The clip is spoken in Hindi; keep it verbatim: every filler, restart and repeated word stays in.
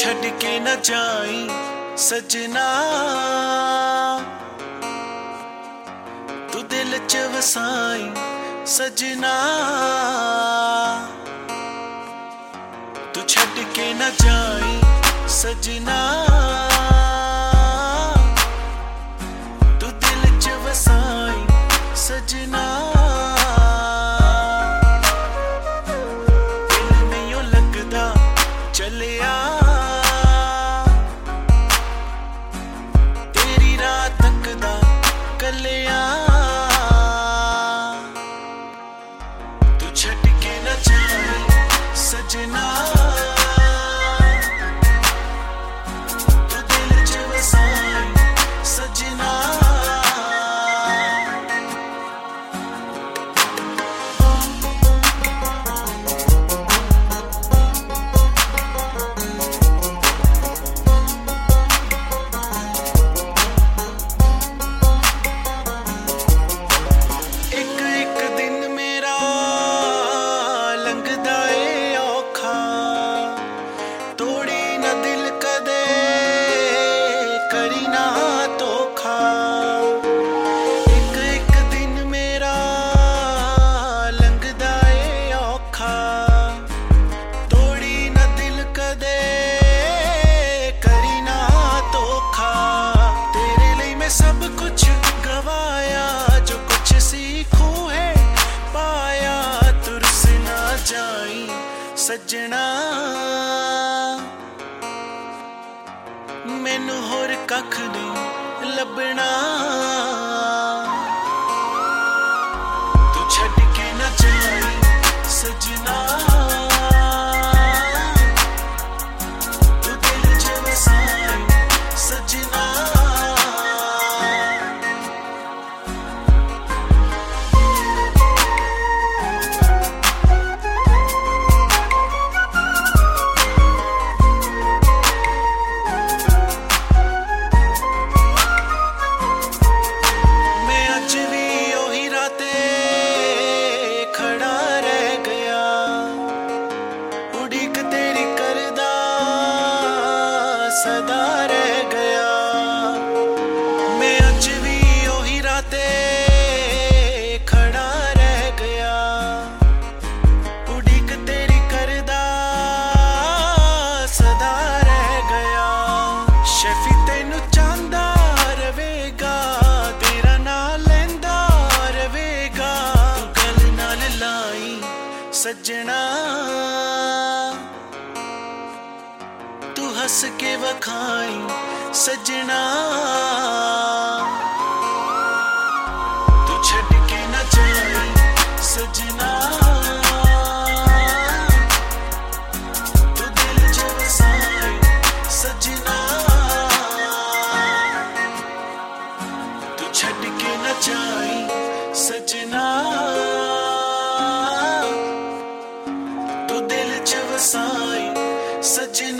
छड़ के न जाई सजना, तू दिल च वसाई सजना। तू छड़ के न जाई सजना, तू दिल च वसाई सजना। दिल नहीं लगदा चलिया तेरी राह तकदा कलिया। तू छड़ के न जाई सजना, तू दिल च वसाई सजना। सब कुछ गवाया जो कुछ सीखूं है पाया, तुरस ना जाई सजना। मैनू होर कख नहीं लभना, तू छड़ के न जाई सजना। तू दिल च वसाई सजना। सदा रह गया मैं अज भी ओही राते खड़ा रह गया, उड़ीक तेरी करदा सदा रह गया। शफी तेनू चांदा रवेगा, तेरा ना लेंदा रवेगा, तू गल नाल लाई सजना। तू हंस के वखाई सजना, तू छड़ के न जाई सजना। तू दिल च वसाई सजना, तू छड़ के न जाई सजना। तू दिल च वसाई सजना।